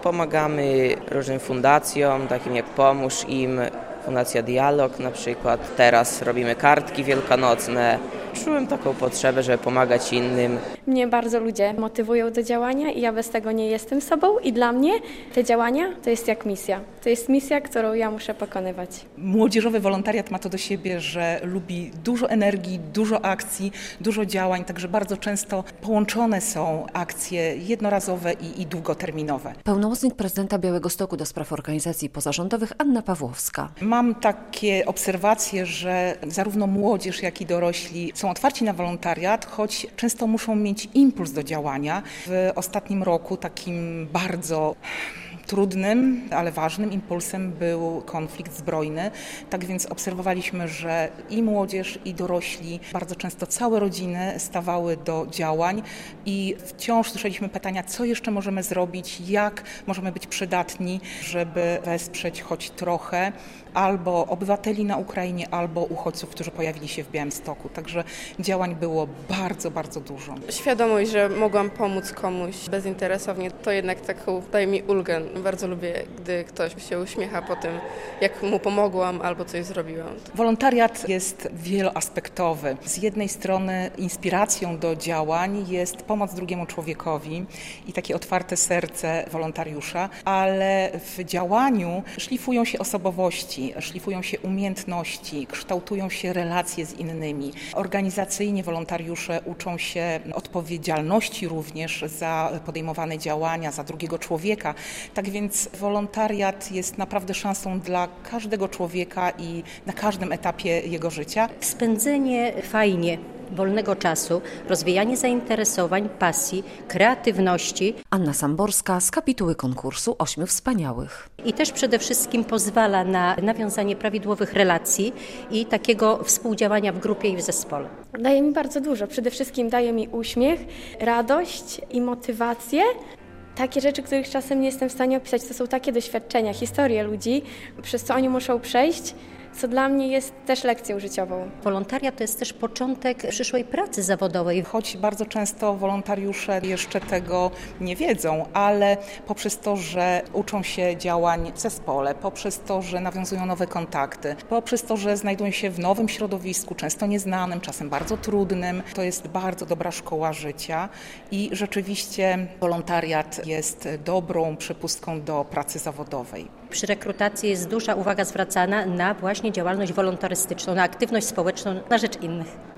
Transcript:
Pomagamy różnym fundacjom, takim jak Pomóż Im, Fundacja Dialog na przykład. Teraz robimy kartki wielkanocne. Czułem taką potrzebę, żeby pomagać innym. Mnie bardzo ludzie motywują do działania i ja bez tego nie jestem sobą i dla mnie te działania to jest jak misja. To jest misja, którą ja muszę pokonywać. Młodzieżowy wolontariat ma to do siebie, że lubi dużo energii, dużo akcji, dużo działań, także bardzo często połączone są akcje jednorazowe i długoterminowe. Pełnomocnik prezydenta Białegostoku do spraw organizacji pozarządowych Anna Pawłowska. Mam takie obserwacje, że zarówno młodzież, jak i dorośli są otwarci na wolontariat, choć często muszą mieć impuls do działania. W ostatnim roku takim bardzo trudnym, ale ważnym impulsem był konflikt zbrojny. Tak więc obserwowaliśmy, że i młodzież, i dorośli, bardzo często całe rodziny stawały do działań i wciąż słyszeliśmy pytania, co jeszcze możemy zrobić, jak możemy być przydatni, żeby wesprzeć choć trochę albo obywateli na Ukrainie, albo uchodźców, którzy pojawili się w Białymstoku. Także działań było bardzo, bardzo dużo. Świadomość, że mogłam pomóc komuś bezinteresownie, to jednak taką daje mi ulgę. Bardzo lubię, gdy ktoś się uśmiecha po tym, jak mu pomogłam albo coś zrobiłam. Wolontariat jest wieloaspektowy. Z jednej strony inspiracją do działań jest pomoc drugiemu człowiekowi i takie otwarte serce wolontariusza, ale w działaniu szlifują się osobowości, szlifują się umiejętności, kształtują się relacje z innymi. Organizacyjnie wolontariusze uczą się odpowiedzialności również za podejmowane działania, za drugiego człowieka. Tak więc wolontariat jest naprawdę szansą dla każdego człowieka i na każdym etapie jego życia. Spędzenie fajnie wolnego czasu, rozwijanie zainteresowań, pasji, kreatywności. Anna Samborska z kapituły konkursu 8 wspaniałych. I też przede wszystkim pozwala na nawiązanie prawidłowych relacji i takiego współdziałania w grupie i w zespole. Daje mi bardzo dużo. Przede wszystkim daje mi uśmiech, radość i motywację. Takie rzeczy, których czasem nie jestem w stanie opisać, to są takie doświadczenia, historie ludzi, przez co oni muszą przejść, co dla mnie jest też lekcją życiową. Wolontariat to jest też początek przyszłej pracy zawodowej. Choć bardzo często wolontariusze jeszcze tego nie wiedzą, ale poprzez to, że uczą się działań w zespole, poprzez to, że nawiązują nowe kontakty, poprzez to, że znajdują się w nowym środowisku, często nieznanym, czasem bardzo trudnym, to jest bardzo dobra szkoła życia i rzeczywiście wolontariat jest dobrą przepustką do pracy zawodowej. Przy rekrutacji jest duża uwaga zwracana na właśnie działalność wolontarystyczną, na aktywność społeczną na rzecz innych.